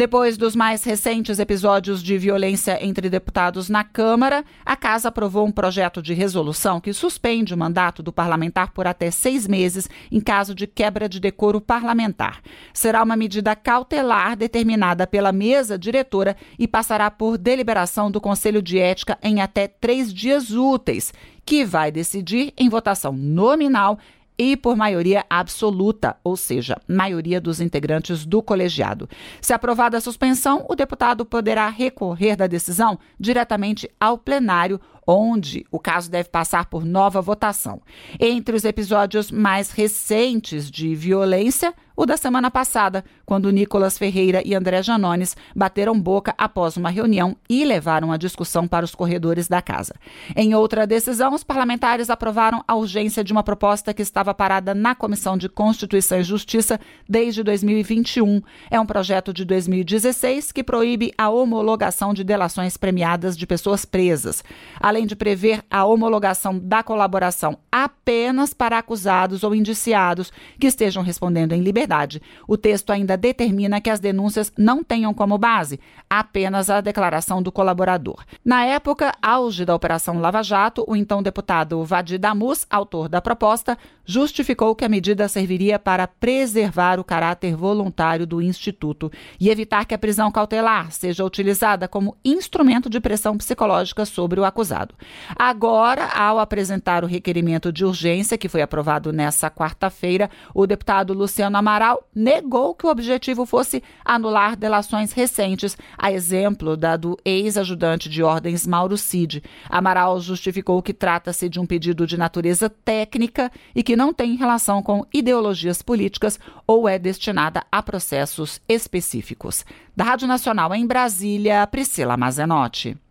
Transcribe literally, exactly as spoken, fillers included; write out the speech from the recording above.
Depois dos mais recentes episódios de violência entre deputados na Câmara, a Casa aprovou um projeto de resolução que suspende o mandato do parlamentar por até seis meses em caso de quebra de decoro parlamentar. Será uma medida cautelar determinada pela mesa diretora e passará por deliberação do Conselho de Ética em até três dias úteis, que vai decidir em votação nominal e por maioria absoluta, ou seja, maioria dos integrantes do colegiado. Se aprovada a suspensão, o deputado poderá recorrer da decisão diretamente ao plenário, onde o caso deve passar por nova votação. Entre os episódios mais recentes de violência, o da semana passada, quando Nicolas Ferreira e André Janones bateram boca após uma reunião e levaram a discussão para os corredores da casa. Em outra decisão, os parlamentares aprovaram a urgência de uma proposta que estava parada na Comissão de Constituição e Justiça desde dois mil e vinte e um. É um projeto de dois mil e dezesseis que proíbe a homologação de delações premiadas de pessoas presas, além de prever a homologação da colaboração apenas para acusados ou indiciados que estejam respondendo em liberdade. O texto ainda determina que as denúncias não tenham como base apenas a declaração do colaborador. Na época, auge da Operação Lava Jato, o então deputado Vadi Damus, autor da proposta, justificou que a medida serviria para preservar o caráter voluntário do Instituto e evitar que a prisão cautelar seja utilizada como instrumento de pressão psicológica sobre o acusado. Agora, ao apresentar o requerimento de urgência, que foi aprovado nesta quarta-feira, o deputado Luciano Amaral negou que o objetivo fosse anular delações recentes, a exemplo da do ex-ajudante de ordens Mauro Cid. Amaral justificou que trata-se de um pedido de natureza técnica e que não tem relação com ideologias políticas ou é destinada a processos específicos. Da Rádio Nacional em Brasília, Priscila Mazenotti.